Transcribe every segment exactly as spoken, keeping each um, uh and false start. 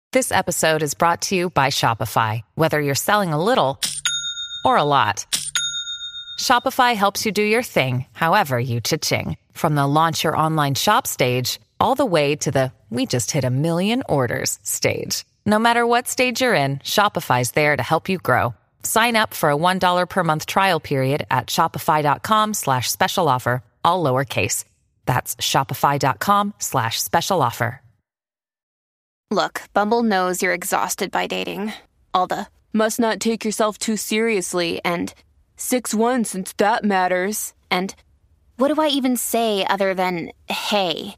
This episode is brought to you by Shopify. Whether you're selling a little or a lot, Shopify helps you do your thing, however you cha-ching. From the launch your online shop stage, all the way to the we just hit a million orders stage. No matter what stage you're in, Shopify's there to help you grow. Sign up for a one dollar per month trial period at shopify.com slash special offer, all lowercase. That's shopify.com slash special offer. Look, Bumble knows you're exhausted by dating. All the must not take yourself too seriously and six one since that matters. And what do I even say other than hey?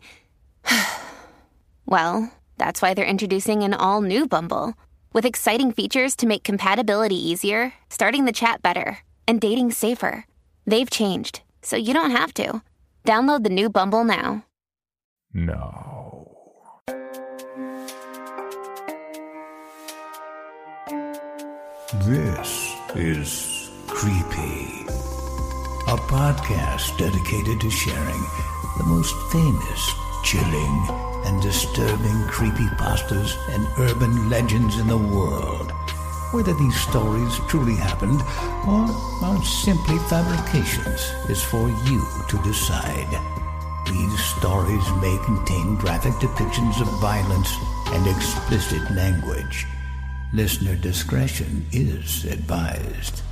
Well, that's why they're introducing an all-new Bumble with exciting features to make compatibility easier, starting the chat better, and dating safer. They've changed, so you don't have to. Download the new Bumble now. No. This is Creepy, a podcast dedicated to sharing the most famous, chilling, and disturbing creepypastas and urban legends in the world. Whether these stories truly happened or are simply fabrications is for you to decide. These stories may contain graphic depictions of violence and explicit language. Listener discretion is advised.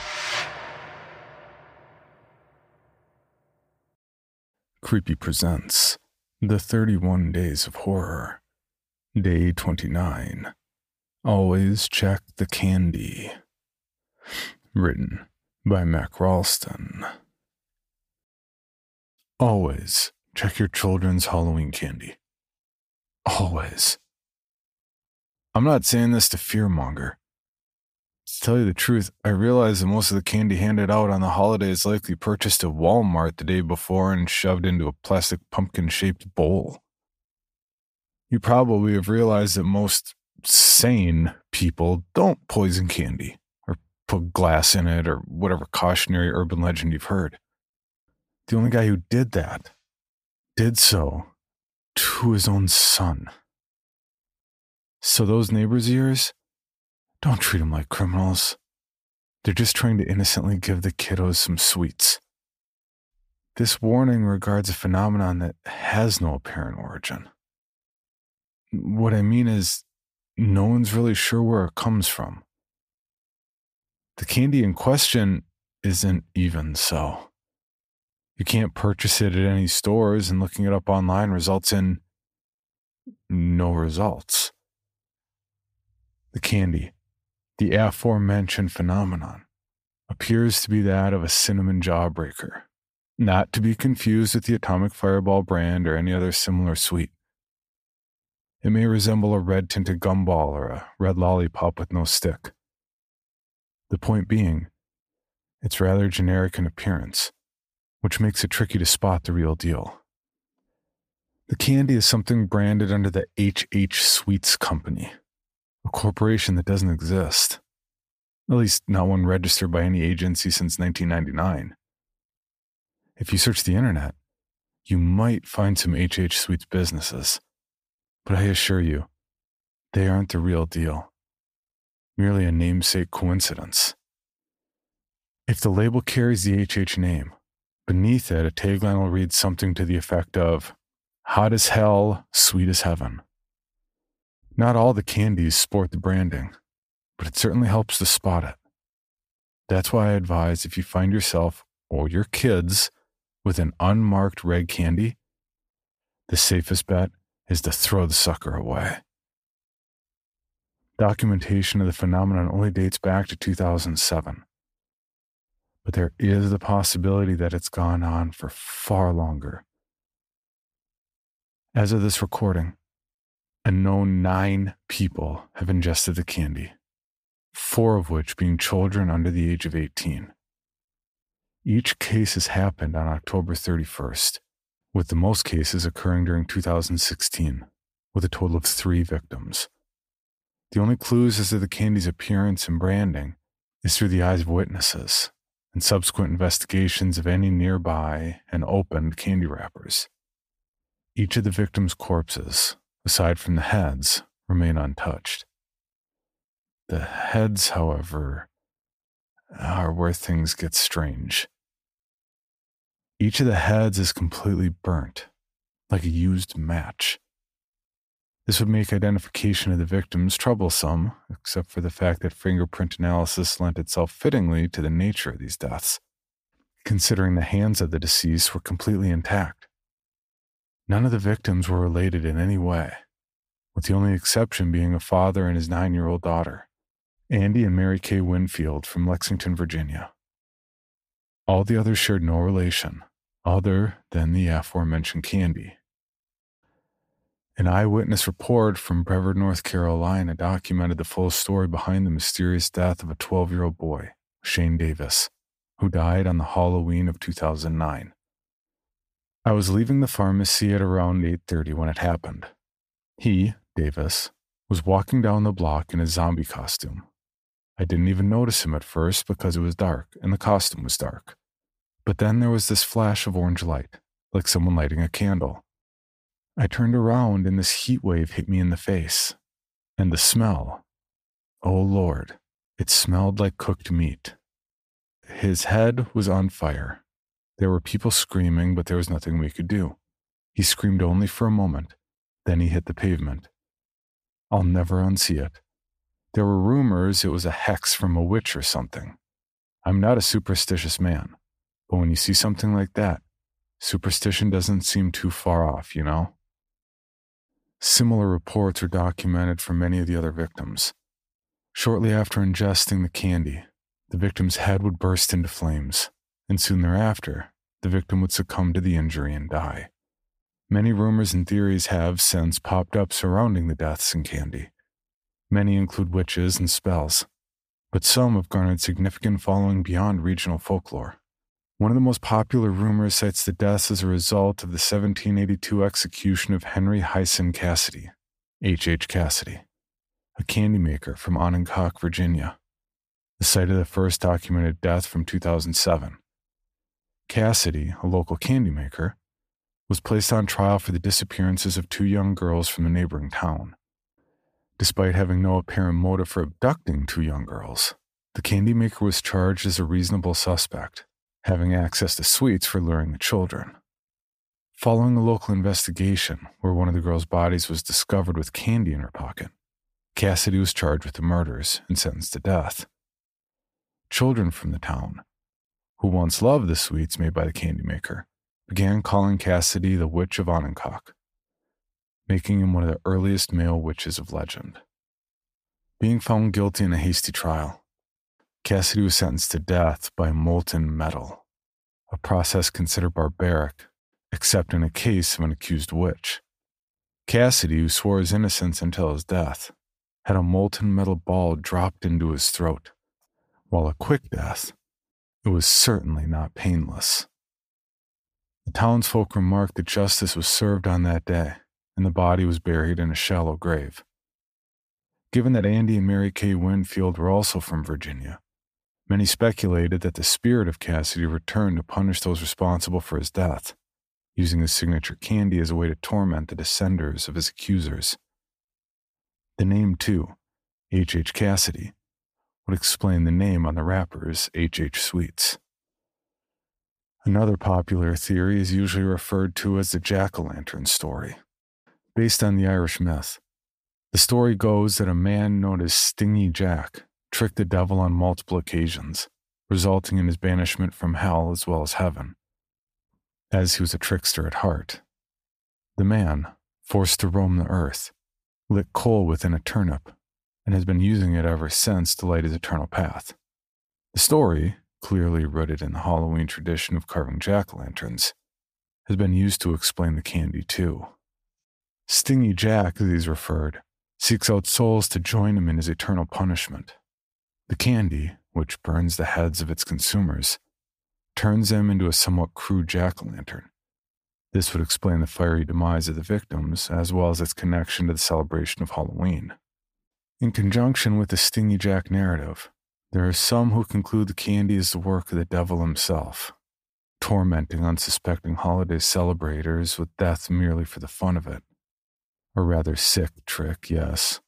Creepy presents The thirty-one Days of Horror, Day twenty-nine. Always check the candy. Written by Mac Ralston. Always check your children's Halloween candy. Always. I'm not saying this to fearmonger. To tell you the truth, I realize that most of the candy handed out on the holiday is likely purchased at Walmart the day before and shoved into a plastic pumpkin-shaped bowl. You probably have realized that most sane people don't poison candy or put glass in it or whatever cautionary urban legend you've heard. The only guy who did that did so to his own son. So those neighbors of yours, don't treat them like criminals. They're just trying to innocently give the kiddos some sweets. This warning regards a phenomenon that has no apparent origin. What I mean is, no one's really sure where it comes from. The candy in question isn't even so. You can't purchase it at any stores, and looking it up online results in no results. The candy, the aforementioned phenomenon, appears to be that of a cinnamon jawbreaker, not to be confused with the Atomic Fireball brand or any other similar sweet. It may resemble a red-tinted gumball or a red lollipop with no stick. The point being, it's rather generic in appearance, which makes it tricky to spot the real deal. The candy is something branded under the H H Sweets Company, a corporation that doesn't exist, at least not one registered by any agency since nineteen ninety-nine. If you search the internet, you might find some H H Sweets businesses, but I assure you, they aren't the real deal, merely a namesake coincidence. If the label carries the H H name, beneath it a tagline will read something to the effect of, hot as hell, sweet as heaven. Not all the candies sport the branding, but it certainly helps to spot it. That's why I advise if you find yourself or your kids with an unmarked red candy, the safest bet is to throw the sucker away. Documentation of the phenomenon only dates back to two thousand seven, but there is the possibility that it's gone on for far longer. As of this recording, a known nine people have ingested the candy, four of which being children under the age of eighteen. Each case has happened on October thirty-first, with the most cases occurring during two thousand sixteen, with a total of three victims. The only clues as to the candy's appearance and branding is through the eyes of witnesses and subsequent investigations of any nearby and opened candy wrappers. Each of the victims' corpses, aside from the heads, remain untouched. The heads, however, are where things get strange. Each of the heads is completely burnt, like a used match. This would make identification of the victims troublesome, except for the fact that fingerprint analysis lent itself fittingly to the nature of these deaths, considering the hands of the deceased were completely intact. None of the victims were related in any way, with the only exception being a father and his nine-year-old daughter, Andy and Mary Kay Winfield from Lexington, Virginia. All the others shared no relation, other than the aforementioned Candy. An eyewitness report from Brevard, North Carolina documented the full story behind the mysterious death of a twelve-year-old boy, Shane Davis, who died on the Halloween of two thousand nine. I was leaving the pharmacy at around eight thirty when it happened. He, Davis, was walking down the block in a zombie costume. I didn't even notice him at first because it was dark and the costume was dark. But then there was this flash of orange light, like someone lighting a candle. I turned around and this heat wave hit me in the face. And the smell, oh Lord, it smelled like cooked meat. His head was on fire. There were people screaming, but there was nothing we could do. He screamed only for a moment. Then he hit the pavement. I'll never unsee it. There were rumors it was a hex from a witch or something. I'm not a superstitious man, but when you see something like that, superstition doesn't seem too far off, you know? Similar reports are documented from many of the other victims. Shortly after ingesting the candy, the victim's head would burst into flames, and soon thereafter, the victim would succumb to the injury and die. Many rumors and theories have since popped up surrounding the deaths in Candy. Many include witches and spells, but some have garnered significant following beyond regional folklore. One of the most popular rumors cites the deaths as a result of the seventeen eighty-two execution of Henry Hyson Cassidy, H H Cassidy, a candy maker from Ononcock, Virginia, the site of the first documented death from two thousand seven. Cassidy, a local candy maker, was placed on trial for the disappearances of two young girls from the neighboring town. Despite having no apparent motive for abducting two young girls, the candy maker was charged as a reasonable suspect, having access to sweets for luring the children. Following a local investigation where one of the girls' bodies was discovered with candy in her pocket, Cassidy was charged with the murders and sentenced to death. Children from the town, who once loved the sweets made by the candy maker, began calling Cassidy the Witch of Ononcock, making him one of the earliest male witches of legend. Being found guilty in a hasty trial, Cassidy was sentenced to death by molten metal, a process considered barbaric, except in a case of an accused witch. Cassidy, who swore his innocence until his death, had a molten metal ball dropped into his throat. While a quick death, it was certainly not painless. The townsfolk remarked that justice was served on that day, and the body was buried in a shallow grave. Given that Andy and Mary Kay Winfield were also from Virginia, many speculated that the spirit of Cassidy returned to punish those responsible for his death, using his signature candy as a way to torment the descendants of his accusers. The name, too, H H Cassidy, would explain the name on the wrappers H H Sweets. Another popular theory is usually referred to as the jack-o'-lantern story, based on the Irish myth. The story goes that a man known as Stingy Jack tricked the devil on multiple occasions, resulting in his banishment from hell as well as heaven. As he was a trickster at heart, the man, forced to roam the earth, lit coal within a turnip and has been using it ever since to light his eternal path. The story, clearly rooted in the Halloween tradition of carving jack-o'-lanterns, has been used to explain the candy too. Stingy Jack, as he's referred, seeks out souls to join him in his eternal punishment. The candy, which burns the heads of its consumers, turns them into a somewhat crude jack-o'-lantern. This would explain the fiery demise of the victims, as well as its connection to the celebration of Halloween. In conjunction with the Stingy Jack narrative, there are some who conclude the candy is the work of the devil himself, tormenting unsuspecting holiday celebrators with death merely for the fun of it. A rather sick trick, yes.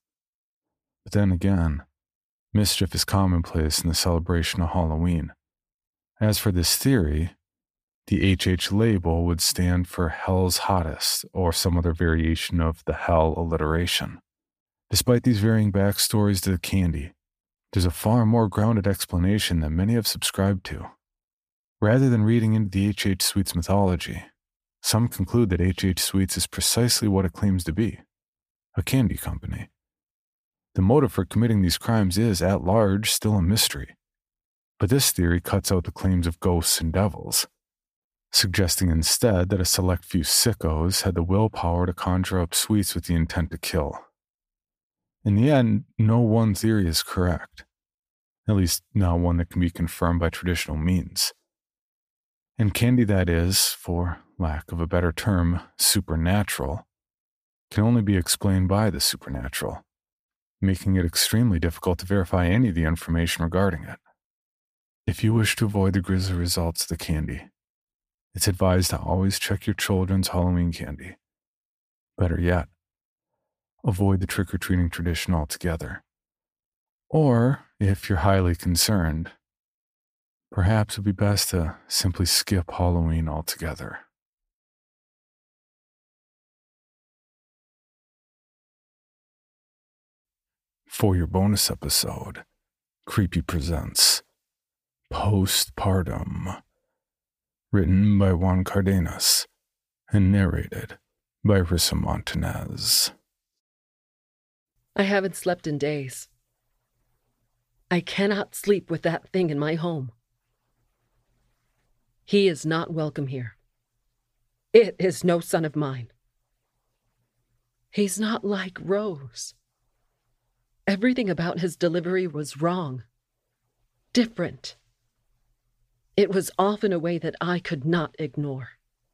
But then again, mischief is commonplace in the celebration of Halloween. As for this theory, the H H label would stand for Hell's Hottest or some other variation of the Hell alliteration. Despite these varying backstories to the candy, there's a far more grounded explanation that many have subscribed to. Rather than reading into the H H Sweets mythology, some conclude that H H Sweets is precisely what it claims to be, a candy company. The motive for committing these crimes is, at large, still a mystery. But this theory cuts out the claims of ghosts and devils, suggesting instead that a select few sickos had the willpower to conjure up sweets with the intent to kill. In the end, no one theory is correct, at least not one that can be confirmed by traditional means. And candy that is, for lack of a better term, supernatural, can only be explained by the supernatural, making it extremely difficult to verify any of the information regarding it. If you wish to avoid the grisly results of the candy, it's advised to always check your children's Halloween candy. Better yet, avoid the trick-or-treating tradition altogether. Or, if you're highly concerned, perhaps it would be best to simply skip Halloween altogether. For your bonus episode, Creepy presents Postpartum, written by Juan Cardenas and narrated by Rissa Montanez. I haven't slept in days. I cannot sleep with that thing in my home. He is not welcome here. It is no son of mine. He's not like Rose. Everything about his delivery was wrong, different. It was off in a way that I could not ignore.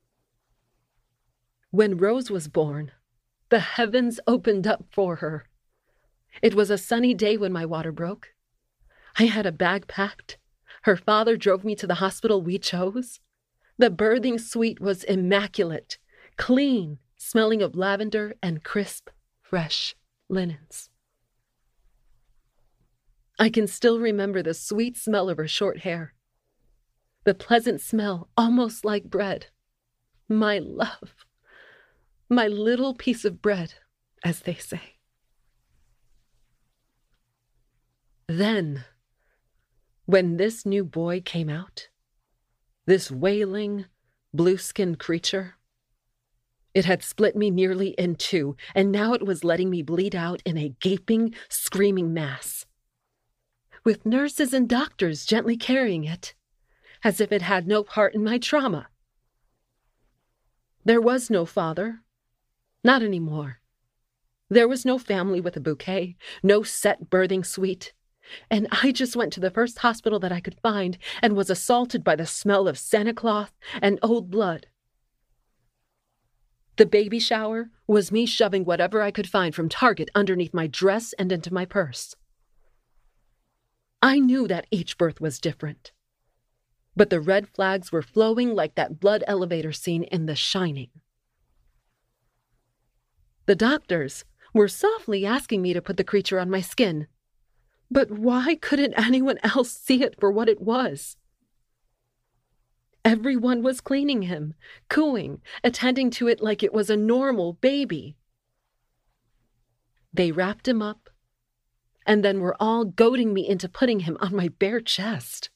When Rose was born, the heavens opened up for her. It was a sunny day when my water broke. I had a bag packed. Her father drove me to the hospital we chose. The birthing suite was immaculate, clean, smelling of lavender and crisp, fresh linens. I can still remember the sweet smell of her short hair, the pleasant smell almost like bread. My love, my little piece of bread, as they say. Then, when this new boy came out, this wailing, blue-skinned creature, it had split me nearly in two, and now it was letting me bleed out in a gaping, screaming mass, with nurses and doctors gently carrying it, as if it had no part in my trauma. There was no father, not anymore. There was no family with a bouquet, no set birthing suite. And I just went to the first hospital that I could find and was assaulted by the smell of Santa cloth and old blood. The baby shower was me shoving whatever I could find from Target underneath my dress and into my purse. I knew that each birth was different, but the red flags were flowing like that blood elevator scene in The Shining. The doctors were softly asking me to put the creature on my skin. But why couldn't anyone else see it for what it was? Everyone was cleaning him, cooing, attending to it like it was a normal baby. They wrapped him up, and then were all goading me into putting him on my bare chest.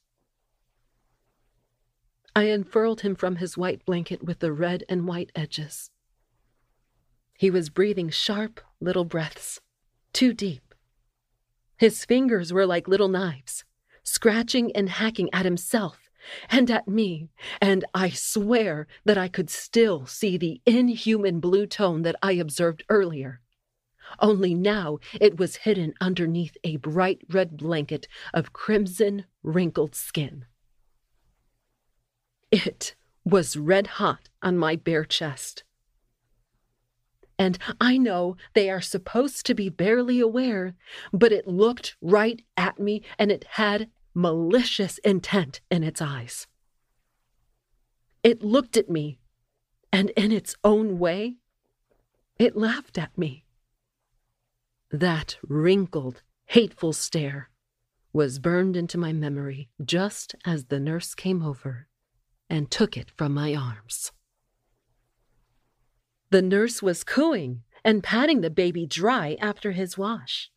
I unfurled him from his white blanket with the red and white edges. He was breathing sharp little breaths, too deep. His fingers were like little knives, scratching and hacking at himself and at me, and I swear that I could still see the inhuman blue tone that I observed earlier. Only now it was hidden underneath a bright red blanket of crimson, wrinkled skin. It was red hot on my bare chest. And I know they are supposed to be barely aware, but it looked right at me and it had malicious intent in its eyes. It looked at me, and in its own way, it laughed at me. That wrinkled, hateful stare was burned into my memory just as the nurse came over and took it from my arms. The nurse was cooing and patting the baby dry after his wash.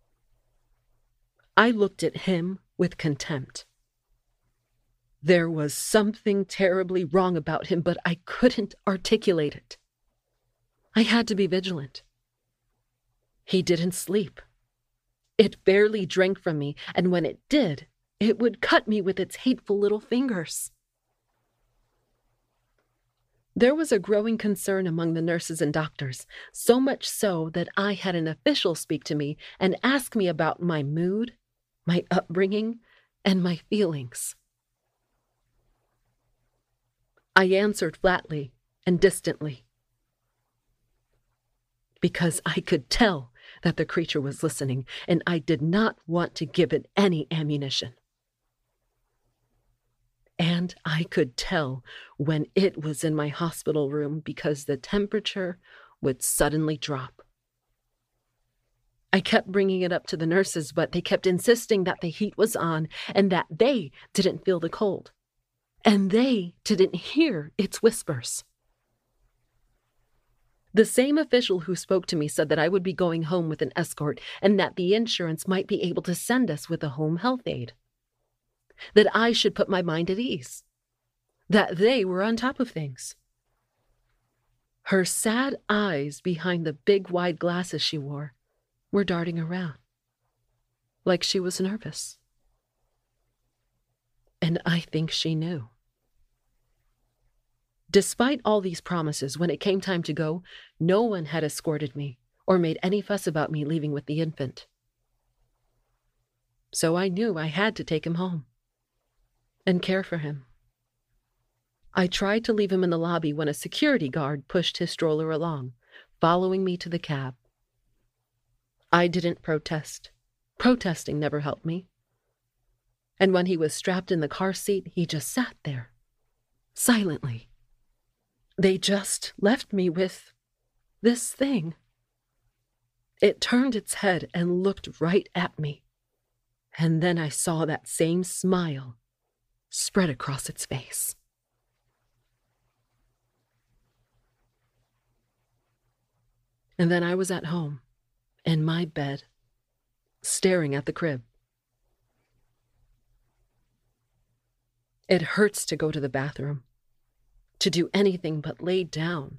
I looked at him with contempt. There was something terribly wrong about him, but I couldn't articulate it. I had to be vigilant. He didn't sleep. It barely drank from me, and when it did, it would cut me with its hateful little fingers. There was a growing concern among the nurses and doctors, so much so that I had an official speak to me and ask me about my mood, my upbringing, and my feelings. I answered flatly and distantly, because I could tell that the creature was listening, and I did not want to give it any ammunition. And I could tell when it was in my hospital room because the temperature would suddenly drop. I kept bringing it up to the nurses, but they kept insisting that the heat was on and that they didn't feel the cold, and they didn't hear its whispers. The same official who spoke to me said that I would be going home with an escort and that the insurance might be able to send us with a home health aide. That I should put my mind at ease. That they were on top of things. Her sad eyes behind the big wide glasses she wore were darting around, like she was nervous. And I think she knew. Despite all these promises, when it came time to go, no one had escorted me or made any fuss about me leaving with the infant. So I knew I had to take him home and care for him. I tried to leave him in the lobby when a security guard pushed his stroller along, following me to the cab. I didn't protest. Protesting never helped me. And when he was strapped in the car seat, he just sat there, silently. They just left me with this thing. It turned its head and looked right at me. And then I saw that same smile spread across its face. And then I was at home, in my bed, staring at the crib. It hurts to go to the bathroom, to do anything but lay down.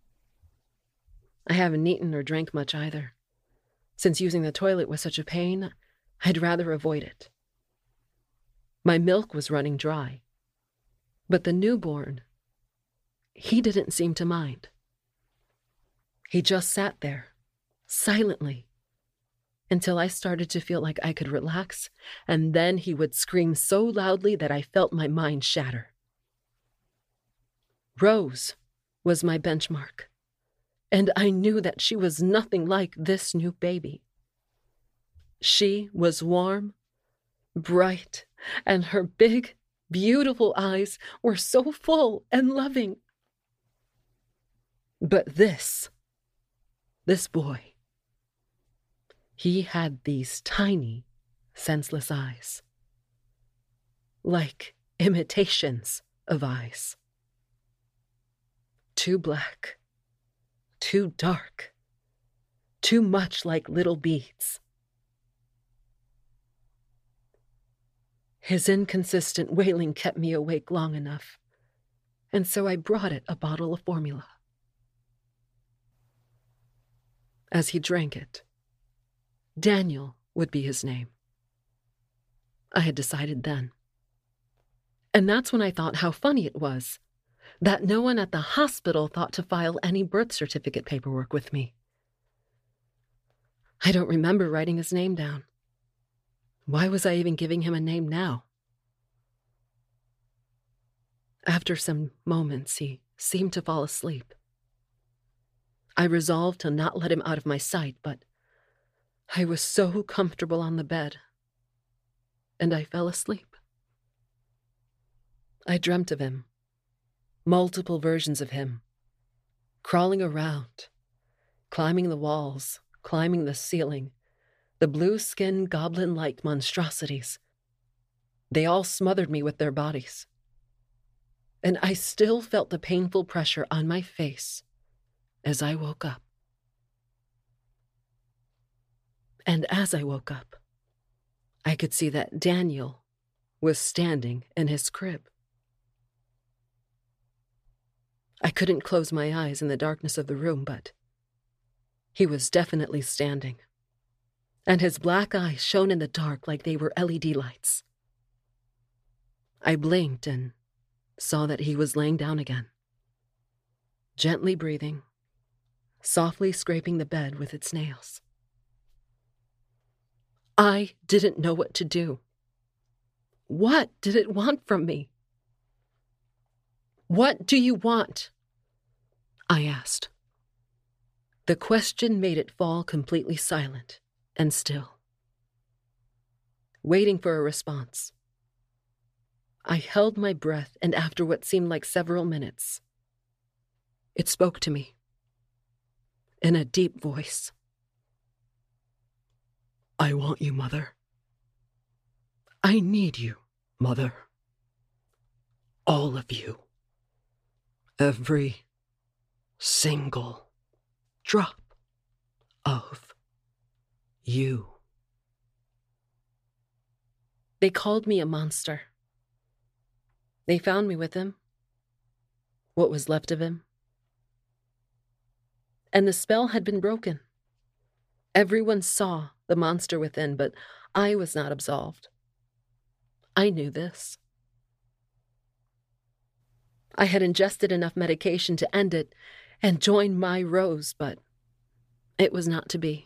I haven't eaten or drank much either. Since using the toilet was such a pain, I'd rather avoid it. My milk was running dry, but the newborn, he didn't seem to mind. He just sat there, silently, until I started to feel like I could relax, and then he would scream so loudly that I felt my mind shatter. Rose was my benchmark, and I knew that she was nothing like this new baby. She was warm, bright, and her big, beautiful eyes were so full and loving. But this, this boy, he had these tiny, senseless eyes, like imitations of eyes. Too black, too dark, too much like little beads. His inconsistent wailing kept me awake long enough, and so I brought it a bottle of formula. As he drank it, Daniel would be his name. I had decided then. And that's when I thought how funny it was that no one at the hospital thought to file any birth certificate paperwork with me. I don't remember writing his name down. Why was I even giving him a name now? After some moments, he seemed to fall asleep. I resolved to not let him out of my sight, but I was so comfortable on the bed, and I fell asleep. I dreamt of him, multiple versions of him, crawling around, climbing the walls, climbing the ceiling, the blue-skinned goblin-like monstrosities. They all smothered me with their bodies. And I still felt the painful pressure on my face as I woke up. And as I woke up, I could see that Daniel was standing in his crib. I couldn't close my eyes in the darkness of the room, but he was definitely standing, and his black eyes shone in the dark like they were L E D lights. I blinked and saw that he was laying down again, gently breathing, softly scraping the bed with its nails. I didn't know what to do. What did it want from me? "What do you want?" I asked. The question made it fall completely silent and still, waiting for a response. I held my breath, and after what seemed like several minutes, it spoke to me in a deep voice. "I want you, Mother. I need you, Mother. All of you. Every single drop of you." They called me a monster. They found me with him, what was left of him. And the spell had been broken. Everyone saw the monster within, but I was not absolved. I knew this. I had ingested enough medication to end it and join my Rose, but it was not to be.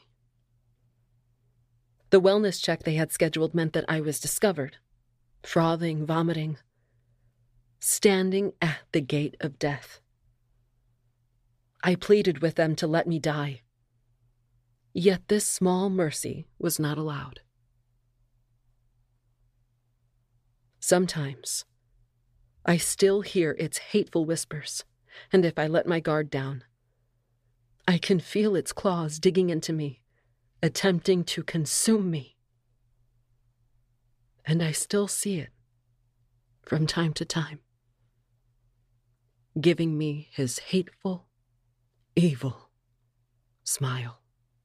The wellness check they had scheduled meant that I was discovered, frothing, vomiting, standing at the gate of death. I pleaded with them to let me die. Yet this small mercy was not allowed. Sometimes, I still hear its hateful whispers, and if I let my guard down, I can feel its claws digging into me, attempting to consume me. And I still see it from time to time, giving me his hateful, evil smile.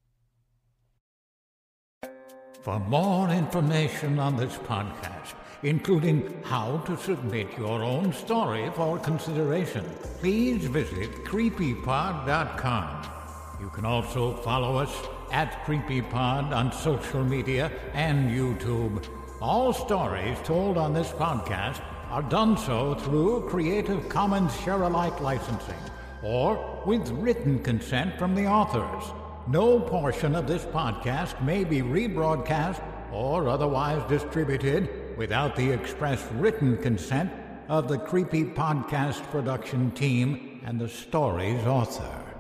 For more information on this podcast, including how to submit your own story for consideration, please visit creepy pod dot com. You can also follow us at CreepyPod on social media and YouTube. All stories told on this podcast are done so through Creative Commons Share-alike licensing or with written consent from the authors. No portion of this podcast may be rebroadcast or otherwise distributed without the express written consent of the Creepy Podcast production team and the story's author.